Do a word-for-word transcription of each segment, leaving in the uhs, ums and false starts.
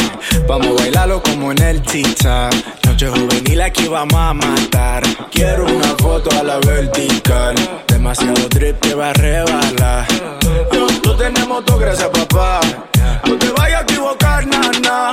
Vamos a bailarlo como en el TikTok. Noche juvenil aquí vamos a matar. Quiero una foto a la vertical. Demasiado drip te va a rebalar. Yo, no tenemos todo, gracias papá. No te vayas a equivocar, nana.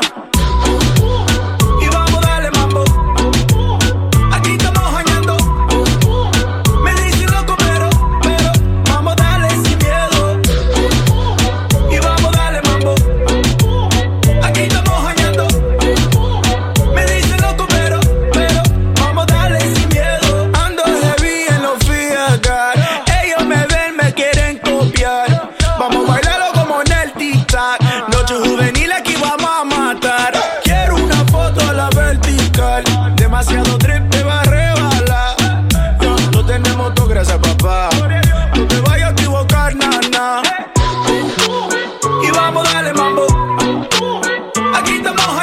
Y vamos a darle mambo. Aquí estamos jañando. Me dicen loco, pero, pero vamos a darle sin miedo. Y vamos a darle mambo. Aquí estamos jañando. Me dicen loco, pero, pero vamos a darle sin miedo. Ando heavy en los Fiat. Ellos me ven, me quieren copiar. Vamos a bailarlo como en el TikTok. Noche juvenil aquí vamos a matar. Quiero una foto a la vertical. Demasiado drip te va a rebalar. No, no tenemos todo, gracias papá. No te vayas a equivocar, nana. Y vamos a darle mambo. Aquí estamos